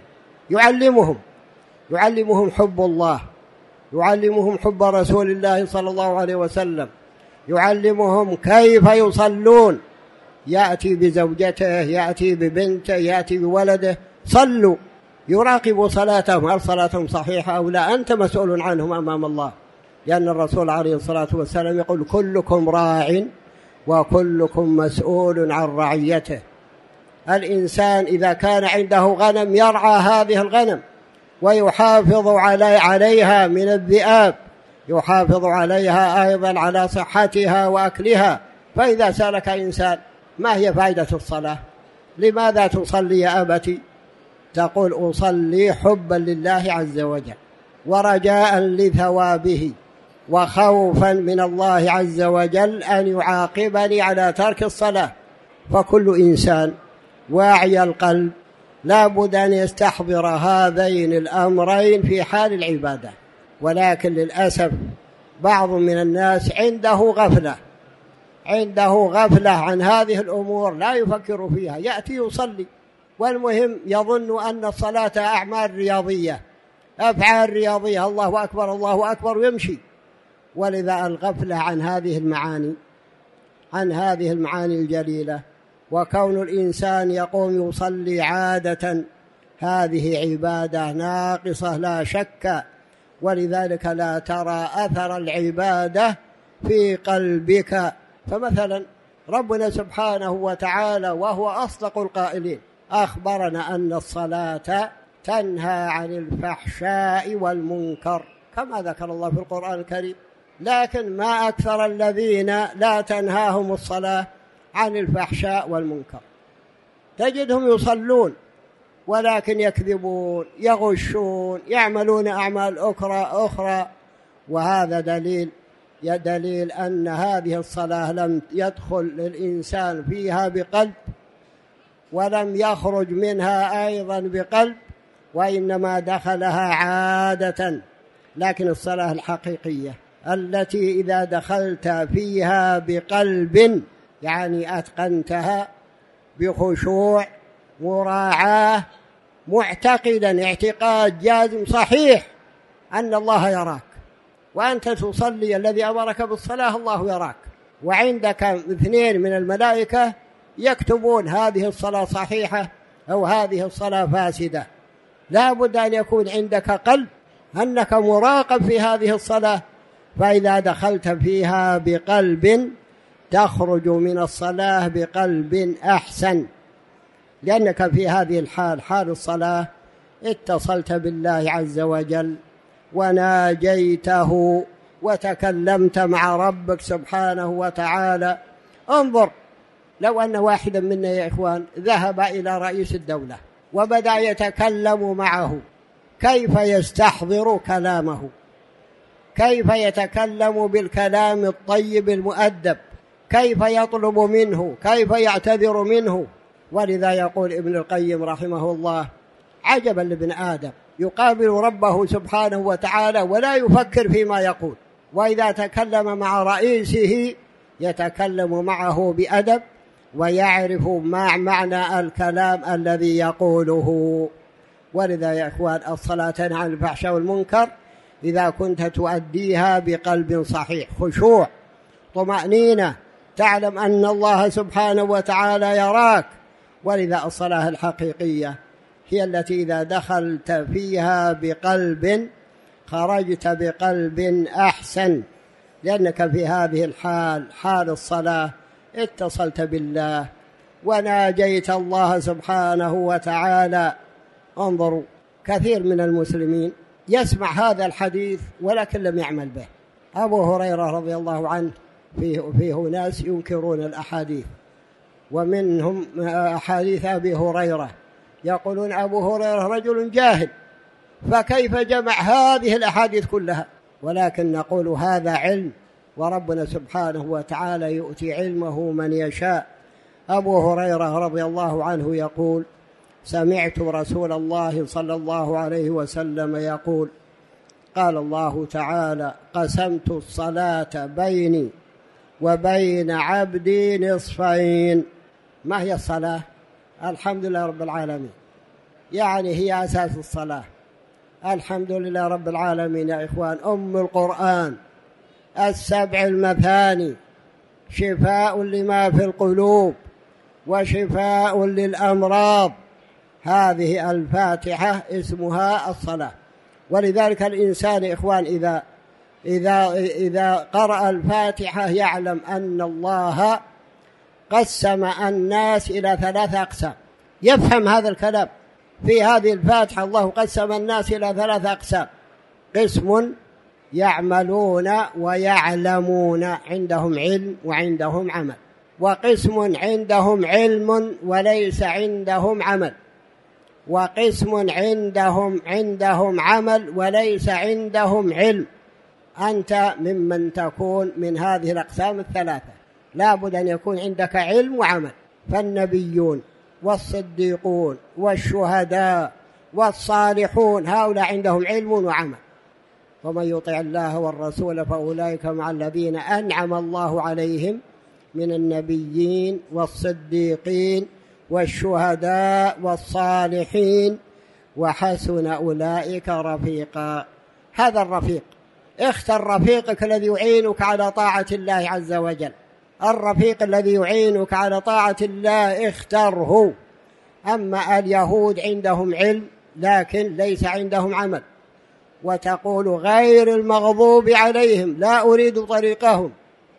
يعلمهم حب الله، يعلمهم حب رسول الله صلى الله عليه وسلم، يعلمهم كيف يصلون، يأتي بزوجته، يأتي ببنته، يأتي بولده، صلوا، يراقب صلاتهم، هل صلاتهم صحيحة أو لا، أنت مسؤول عنهم أمام الله، لأن الرسول عليه الصلاة والسلام يقول كلكم راع وكلكم مسؤول عن رعيته. الإنسان إذا كان عنده غنم يرعى هذه الغنم ويحافظ عليها من الذئاب، يحافظ عليها أيضا على صحتها وأكلها. فإذا سألك إنسان ما هي فائدة الصلاة، لماذا تصلي يا أبتي، تقول أصلي حبا لله عز وجل ورجاء لثوابه وخوفا من الله عز وجل أن يعاقبني على ترك الصلاة. فكل إنسان واعي القلب لا بد أن يستحضر هذين الأمرين في حال العبادة. ولكن للأسف بعض من الناس عنده غفلة عن هذه الأمور، لا يفكر فيها، يأتي يصلي والمهم يظن أن الصلاة أعمال رياضية، أفعال رياضية، الله أكبر الله أكبر ويمشي. ولذا الغفلة عن هذه المعاني الجليلة، وكون الإنسان يقوم يصلي عادة هذه عبادة ناقصة لا شك، ولذلك لا ترى أثر العبادة في قلبك. فمثلا ربنا سبحانه وتعالى وهو أصدق القائلين أخبرنا أن الصلاة تنهى عن الفحشاء والمنكر كما ذكر الله في القرآن الكريم، لكن ما أكثر الذين لا تنهاهم الصلاة عن الفحشاء والمنكر، تجدهم يصلون ولكن يكذبون، يغشون، يعملون أعمال أخرى. وهذا دليل أن هذه الصلاة لم يدخل الإنسان فيها بقلب ولم يخرج منها أيضا بقلب، وإنما دخلها عادة. لكن الصلاة الحقيقية التي إذا دخلت فيها بقلب، يعني أتقنتها بخشوع مراعاة، معتقدا اعتقاد جازم صحيح أن الله يراك، وأنت تصلي الذي أمرك بالصلاة الله يراك، وعندك 2 من الملائكة يكتبون هذه الصلاة صحيحة أو هذه الصلاة فاسدة. لا بد أن يكون عندك قلب أنك مراقب في هذه الصلاة، فإذا دخلت فيها بقلب تخرج من الصلاة بقلب أحسن، لأنك في هذه الحال، حال الصلاة، اتصلت بالله عز وجل وناجيته وتكلمت مع ربك سبحانه وتعالى. انظر لو أن واحدا منا يا إخوان ذهب إلى رئيس الدولة وبدأ يتكلم معه، كيف يستحضر كلامه، كيف يتكلم بالكلام الطيب المؤدب، كيف يطلب منه، كيف يعتذر منه. ولذا يقول ابن القيم رحمه الله عجبا لابن آدم يقابل ربه سبحانه وتعالى ولا يفكر فيما يقول، وإذا تكلم مع رئيسه يتكلم معه بأدب ويعرف معنى الكلام الذي يقوله. ولذا يا إخوان الصلاة تنهى عن الفحشاء والمنكر إذا كنت تؤديها بقلب صحيح، خشوع، طمأنينة، تعلم أن الله سبحانه وتعالى يراك. ولذا الصلاة الحقيقية هي التي إذا دخلت فيها بقلب خرجت بقلب أحسن، لأنك في هذه الحال، حال الصلاة، اتصلت بالله وناجيت الله سبحانه وتعالى. انظروا كثير من المسلمين يسمع هذا الحديث ولكن لم يعمل به. أبو هريرة رضي الله عنه فيه ناس ينكرون الأحاديث، ومنهم أحاديث أبي هريرة يقولون أبو هريرة رجل جاهل، فكيف جمع هذه الأحاديث كلها؟ ولكن نقول هذا علم، وربنا سبحانه وتعالى يؤتي علمه من يشاء. أبو هريرة رضي الله عنه يقول سمعت رسول الله صلى الله عليه وسلم يقول: قال الله تعالى: قسمت الصلاة بيني وبين عبدي نصفين. ما هي الصلاة؟ الحمد لله رب العالمين، يعني هي أساس الصلاة. الحمد لله رب العالمين يا إخوان أم القرآن، السبع المثاني، شفاء لما في القلوب وشفاء للأمراض. هذه الفاتحة اسمها الصلاة. ولذلك الإنسان إخوان إذا قرأ الفاتحة يعلم أن الله قسم الناس إلى 3 أقسام. يفهم هذا الكلام في هذه الفاتحة. الله قسم الناس إلى 3 أقسام: قسم يعملون ويعلمون، عندهم علم وعندهم عمل، وقسم عندهم علم وليس عندهم عمل، وقسم عندهم عمل وليس عندهم علم. أنت ممن تكون من هذه الأقسام ال3، لا بد أن يكون عندك علم وعمل. فالنبيون والصديقون والشهداء والصالحون هؤلاء عندهم علم وعمل. ومن يطع الله والرسول فأولئك مع الذين أنعم الله عليهم من النبيين والصديقين والشهداء والصالحين وحسن أولئك رفيقا. هذا الرفيق. اختر رفيقك الذي يعينك على طاعة الله عز وجل. الرفيق الذي يعينك على طاعة الله اختره. أما اليهود عندهم علم لكن ليس عندهم عمل، وتقول غير المغضوب عليهم، لا أريد طريقهم.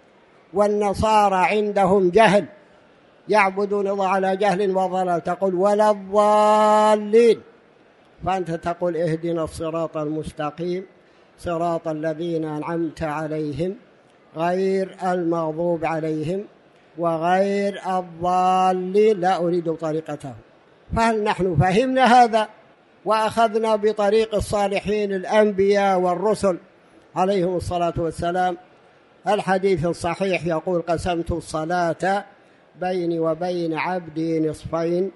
والنصارى عندهم جهل، يعبدون الله على جهل وضلال، تقول ولا الضالين. فأنت تقول اهدنا الصراط المستقيم صراط الذين أنعمت عليهم غير المغضوب عليهم وغير الضالين، لا أريد طريقتهم. فهل نحن فهمنا هذا وأخذنا بطريق الصالحين الأنبياء والرسل عليهم الصلاة والسلام؟ الحديث الصحيح يقول: قسمت الصلاة بيني وبين عبدي نصفين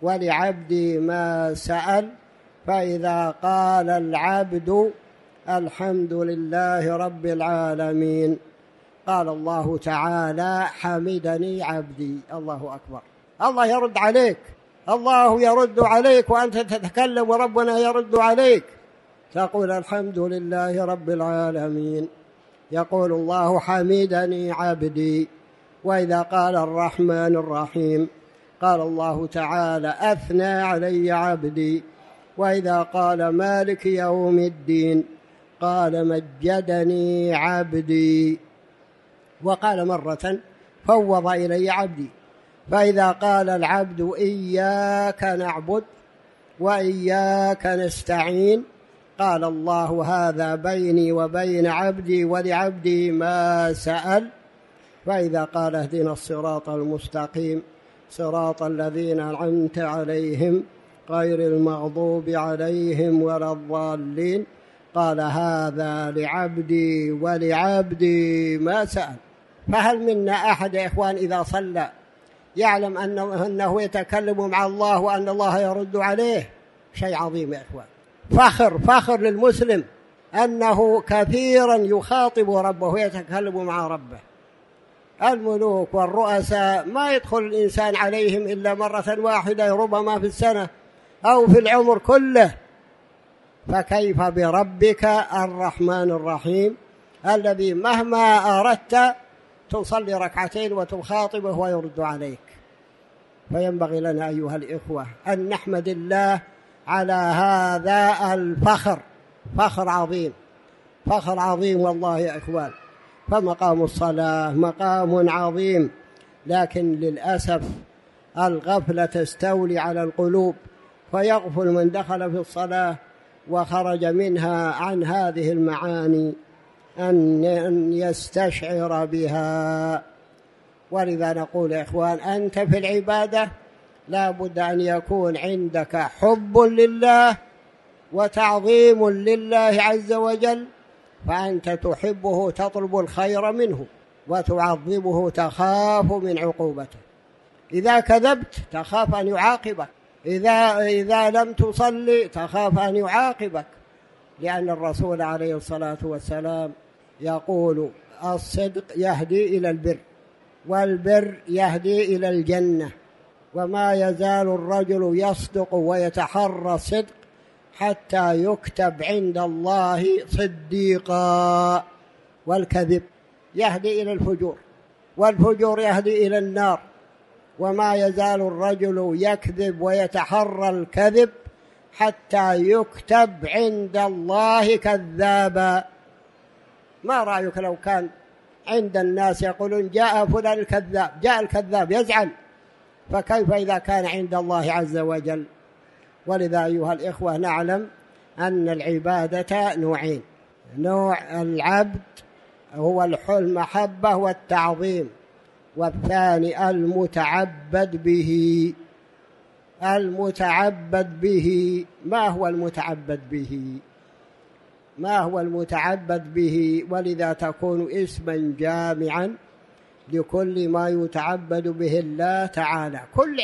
ولعبدي ما سأل، فإذا قال العبد الحمد لله رب العالمين قال الله تعالى: حمدني عبدي. الله أكبر. الله يرد عليك، الله يرد عليك وأنت تتكلم وربنا يرد عليك. تقول الحمد لله رب العالمين، يقول الله: حمدني عبدي. وإذا قال الرحمن الرحيم قال الله تعالى: أثنى علي عبدي. وإذا قال مالك يوم الدين قال: مجدني عبدي. وقال مرة: فوض إلي عبدي. فإذا قال العبد: إياك نعبد وإياك نستعين قال الله: هذا بيني وبين عبدي ولعبدي ما سأل. فإذا قال: اهدنا الصراط المستقيم صراط الذين أنعمت عليهم غير المغضوب عليهم ولا الضالين قال: هذا لعبدي ولعبدي ما سأل. فهل منا أحد يا إخوان إذا صلى يعلم أنه يتكلم مع الله وأن الله يرد عليه؟ شيء عظيم يا إخوان. فخر للمسلم أنه كثيرا يخاطب ربه ويتكلم مع ربه. الملوك والرؤساء ما يدخل الإنسان عليهم إلا مرة واحدة، ربما في السنة أو في العمر كله. فكيف بربك الرحمن الرحيم الذي مهما أردت تصلي ركعتين وتخاطبه ويرد عليك؟ فينبغي لنا أيها الإخوة أن نحمد الله على هذا الفخر. فخر عظيم، فخر عظيم والله يا إخوان. فمقام الصلاة مقام عظيم، لكن للأسف الغفلة تستولي على القلوب، فيغفل من دخل في الصلاة وخرج منها عن هذه المعاني أن يستشعر بها. ولذا نقول يا إخوان: أنت في العبادة لا بد أن يكون عندك حب لله وتعظيم لله عز وجل، فأنت تحبه تطلب الخير منه، وتعظمه تخاف من عقوبته. إذا كذبت تخاف أن يعاقبك، إذا لم تصلي تخاف أن يعاقبك، لأن الرسول عليه الصلاة والسلام يقول: الصدق يهدي إلى البر، والبر يهدي إلى الجنة، وما يزال الرجل يصدق ويتحرى الصدق حتى يكتب عند الله صديقا. والكذب يهدي إلى الفجور، والفجور يهدي إلى النار، وما يزال الرجل يكذب ويتحرى الكذب حتى يكتب عند الله كذابا. ما رأيك لو كان عند الناس يقولون: جاء فلان الكذاب، جاء الكذاب، يزعل، فكيف إذا كان عند الله عز وجل؟ ولذا أيها الإخوة نعلم أن العبادة نوعين: نوع العبد هو المحبة والتعظيم، والثاني المتعبد به. المتعبد به، ما هو المتعبد به؟ ما هو المتعبد به؟ ولذا تكون اسما جامعا لكل ما يتعبد به الله تعالى.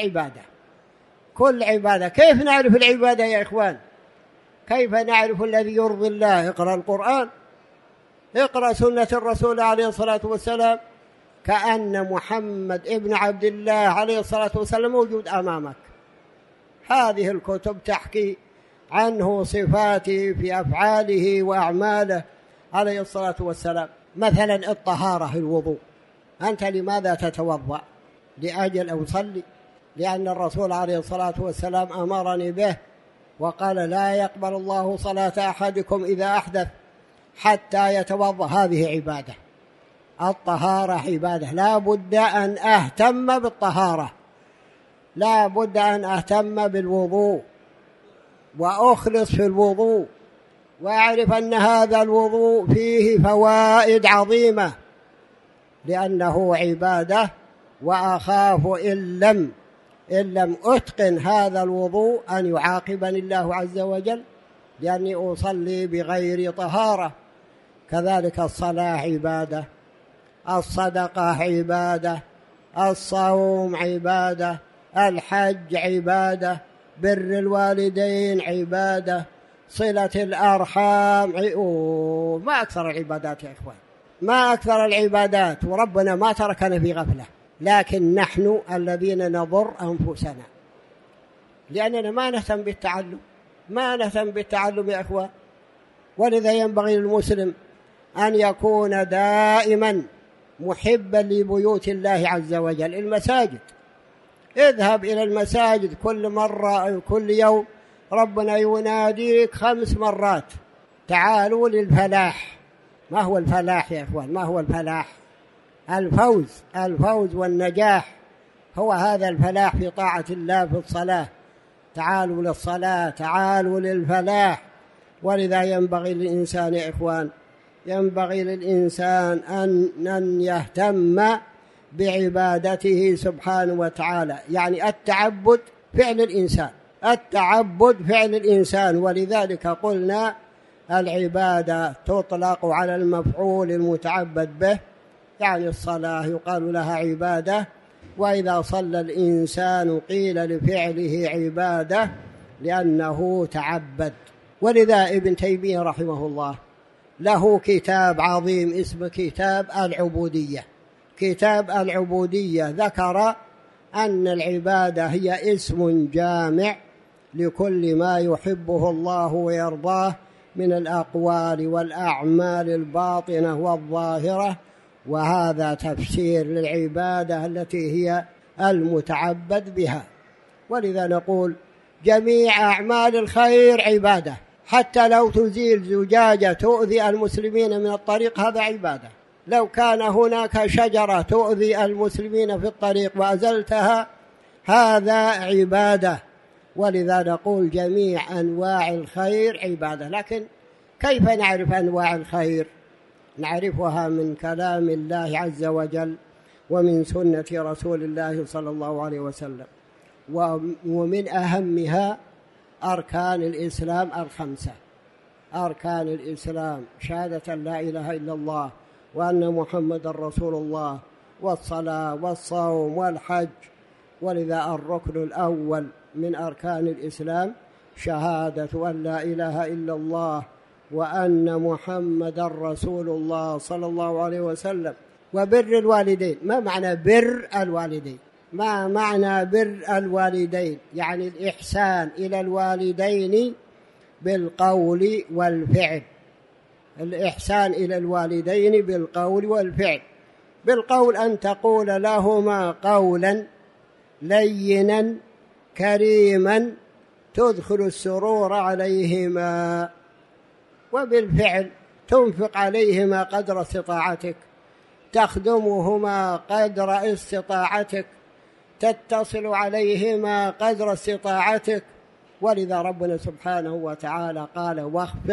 كل عبادة. كيف نعرف العبادة يا إخوان؟ كيف نعرف الذي يرضي الله؟ اقرأ القرآن، اقرأ سنة الرسول عليه الصلاة والسلام، كأن محمد ابن عبد الله عليه الصلاة والسلام موجود أمامك. هذه الكتب تحكي عنه صفاته في أفعاله وأعماله عليه الصلاة والسلام. مثلا الطهارة، الوضوء، أنت لماذا تتوضأ؟ لأجل أصلي، لأن الرسول عليه الصلاة والسلام أمرني به وقال: لا يقبل الله صلاة أحدكم إذا أحدث حتى يتوضأ. هذه عبادة. الطهارة عبادة، لا بد أن أهتم بالطهارة، لا بد أن أهتم بالوضوء وأخلص في الوضوء، وأعرف أن هذا الوضوء فيه فوائد عظيمة لأنه عبادة، وأخاف إن لم أتقن هذا الوضوء أن يعاقبني الله عز وجل لأني أصلي بغير طهارة. كذلك الصلاة عبادة، الصدقة عبادة، الصوم عبادة، الحج عبادة، بر الوالدين عبادة، صلة الأرحام ما أكثر العبادات يا إخوان، ما أكثر العبادات، وربنا ما تركنا في غفلة، لكن نحن الذين نضر أنفسنا لأننا ما نهتم بالتعلم يا إخوان. ولذا ينبغي للمسلم أن يكون دائما محبا لبيوت الله عز وجل. المساجد، اذهب إلى المساجد كل يوم ربنا يناديك 5 مرات: تعالوا للفلاح. ما هو الفلاح يا إخوان؟ ما هو الفلاح؟ الفوز والنجاح، هو هذا الفلاح في طاعة الله في الصلاة. تعالوا للصلاة، تعالوا للفلاح. ولذا ينبغي للإنسان يا إخوان، ينبغي للإنسان أن يهتم بعبادته سبحانه وتعالى. يعني التعبد فعل الإنسان، ولذلك قلنا العبادة تطلق على المفعول المتعبد به، يعني الصلاة يقال لها عبادة، وإذا صلى الإنسان قيل لفعله عبادة لأنه تعبد. ولذا ابن تيمية رحمه الله له كتاب عظيم اسمه كتاب العبودية. كتاب العبودية ذكر أن العبادة هي اسم جامع لكل ما يحبه الله ويرضاه من الأقوال والأعمال الباطنة والظاهرة، وهذا تفسير للعبادة التي هي المتعبد بها. ولذا نقول جميع أعمال الخير عبادة، حتى لو تزيل زجاجة تؤذي المسلمين من الطريق هذا عبادة. لو كان هناك شجرة تؤذي المسلمين في الطريق وأزلتها هذا عبادة. ولذا نقول جميع أنواع الخير عبادة. لكن كيف نعرف أنواع الخير؟ نعرفها من كلام الله عز وجل ومن سنة رسول الله صلى الله عليه وسلم. ومن أهمها أركان الإسلام 5. أركان الإسلام شهادة لا إله إلا الله وأن محمد رسول الله، والصلاة والصوم والحج. ولذا الركن الأول من أركان الإسلام شهادة أن لا إله إلا الله وأن محمدا رسول الله صلى الله عليه وسلم، وبر الوالدين. ما معنى بر الوالدين؟ ما معنى بر الوالدين؟ يعني الإحسان إلى الوالدين بالقول والفعل. الإحسان إلى الوالدين بالقول والفعل. بالقول أن تقول لهما قولا لينا كريما تدخل السرور عليهما، وبالفعل تنفق عليهما قدر استطاعتك، تخدمهما قدر استطاعتك، تتصل عليهما قدر استطاعتك. ولذا ربنا سبحانه وتعالى قال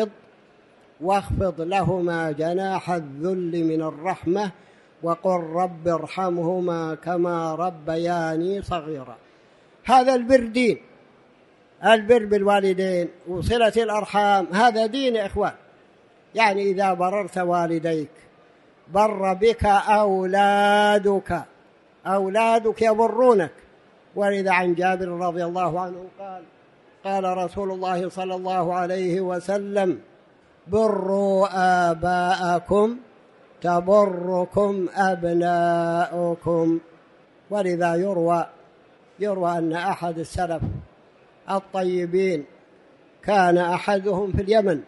واخفض لهما جناح الذل من الرحمة وقل رب ارحمهما كما ربياني صغيرا. هذا البر دين، البر بالوالدين وصلة الأرحام هذا دين يا إخوان. يعني إذا بررت والديك بر بك أولادك يبرونك. ولذا عن جابر رضي الله عنه قال رسول الله صلى الله عليه وسلم بروا آباءكم تبركم أبناؤكم. ولذا يروى أن أحد السلف الطيبين كان أحدهم في اليمن،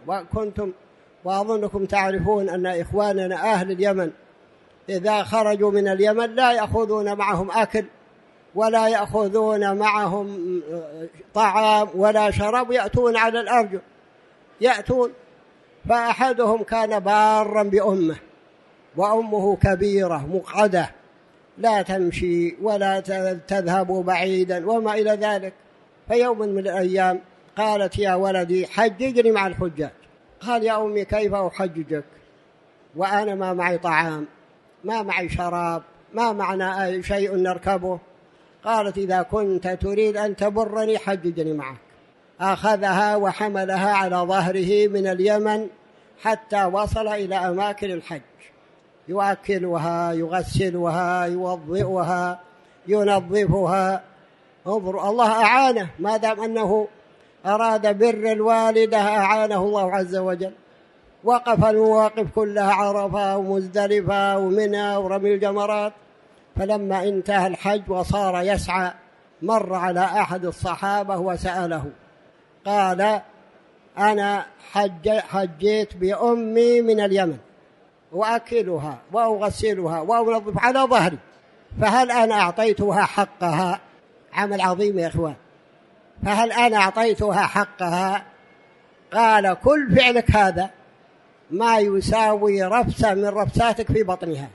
وأظنكم تعرفون أن إخواننا أهل اليمن إذا خرجوا من اليمن لا يأخذون معهم أكل ولا يأخذون معهم طعام ولا شراب، يأتون على الأرجل يأتون. فأحدهم كان بارا بأمه، وأمه كبيرة مقعدة لا تمشي ولا تذهب بعيدا وما إلى ذلك. فيوم من الأيام قالت يا ولدي حججني مع الحجاج. قال يا أمي كيف أحججك وأنا ما معي طعام ما معي شراب ما معنا أي شيء نركبه؟ قالت إذا كنت تريد أن تبرني حججني معك. أخذها وحملها على ظهره من اليمن حتى وصل إلى أماكن الحج، يؤكلها يغسلها يوضئها ينظفها. انظروا الله أعانه، ما دام أنه أراد بر الوالدة أعانه الله عز وجل. وقف المواقف كلها، عرفة ومزدلفة ومنى ورمي الجمرات. فلما انتهى الحج وصار يسعى مر على أحد الصحابة وسأله قال أنا حجيت بأمي من اليمن وأكلها وأغسلها وأنظف على ظهري، فهل أنا أعطيتها حقها؟ عمل عظيم يا إخوان. فهل أنا أعطيتها حقها؟ قال كل فعلك هذا ما يساوي رفسة من رفساتك في بطنها،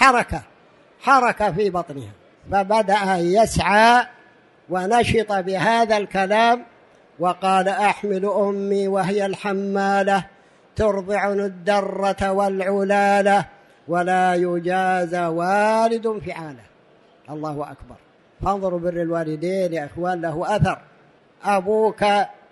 حركة في بطنها. فبدأ يسعى ونشط بهذا الكلام وقال أحمل أمي وهي الحمالة ترضعني الدرة والعلالة ولا يجازى والد فعاله. الله أكبر. فانظروا بر الوالدين يا إخوان له أثر. أبوك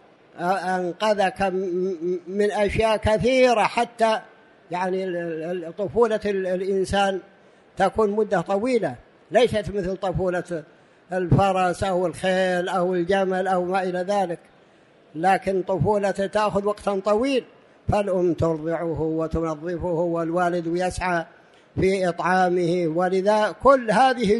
أنقذك من أشياء كثيرة، حتى يعني طفولة الإنسان تكون مدة طويلة، ليست مثل طفولة الفرس أو الخيل أو الجمل أو ما إلى ذلك، لكن طفولة تأخذ وقتا طويل. فالأم ترضعه وتنظفه والوالد يسعى في إطعامه. ولذا كل هذه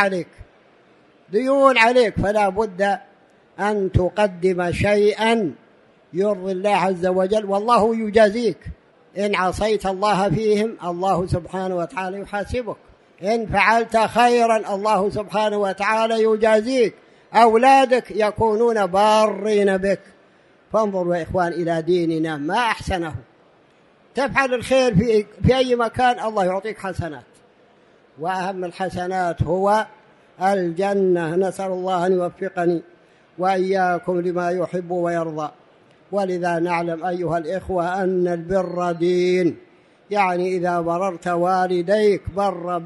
ديون عليك، فلا بد أن تقدم شيئا يرضي الله عز وجل، والله يجازيك. إن عصيت الله فيهم الله سبحانه وتعالى يحاسبك، إن فعلت خيرا الله سبحانه وتعالى يجازيك. أولادك يكونون بارين بك. فانظروا يا إخوان إلى ديننا ما أحسنه. تفعل الخير في أي مكان الله يعطيك حسنات، وأهم الحسنات هو الجنة. نسأل الله أن يوفقني وإياكم لما يحب ويرضى. ولذا نعلم أيها الإخوة أن البر دين، يعني إذا بررت والديك بر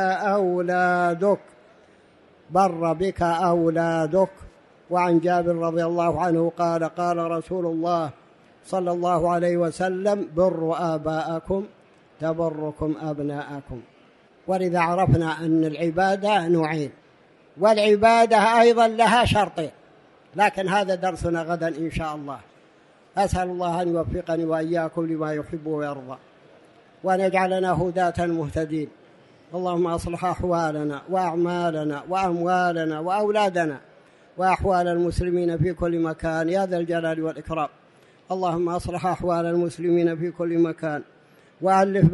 بك أولادك. وعن جابر رضي الله عنه قال رسول الله صلى الله عليه وسلم بروا آباءكم تبركم أبناءكم. ولذا عرفنا أن العبادة نوعين، والعبادة أيضا لها شرطين. لكن هذا درسنا غدا إن شاء الله. أسأل الله أن يوفقني وإياكم لما يحب ويرضى، وأن يجعلنا هداة مهتدين. اللهم أصلح أحوالنا وأعمالنا وأموالنا وأولادنا وأحوال المسلمين في كل مكان يا ذا الجلال والإكرام. اللهم أصلح أحوال المسلمين في كل مكان، وألف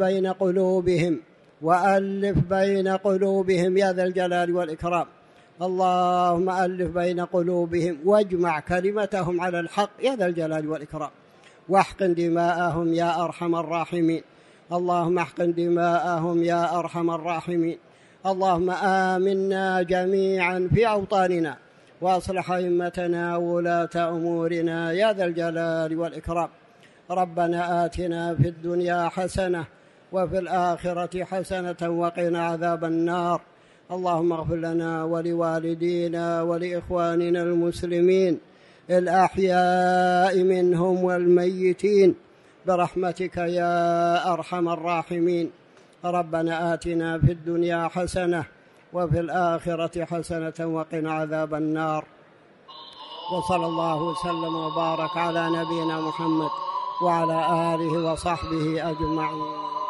بين قلوبهم يا ذا الجلال والإكرام. اللهم ألف بين قلوبهم واجمع كلمتهم على الحق يا ذا الجلال والإكرام، واحقن دماءهم يا أرحم الراحمين. اللهم احقن دماءهم يا أرحم الراحمين. اللهم آمنا جميعا في أوطاننا، وأصلح أئمتنا وولاة أمورنا يا ذا الجلال والإكرام. ربنا آتنا في الدنيا حسنة وفي الآخرة حسنة وقنا عذاب النار. اللهم اغفر لنا ولوالدينا ولإخواننا المسلمين الأحياء منهم والميتين برحمتك يا أرحم الراحمين. ربنا آتنا في الدنيا حسنة وفي الآخرة حسنة وقنا عذاب النار. وصلى الله وسلم وبارك على نبينا محمد وعلى آله وصحبه أجمعين.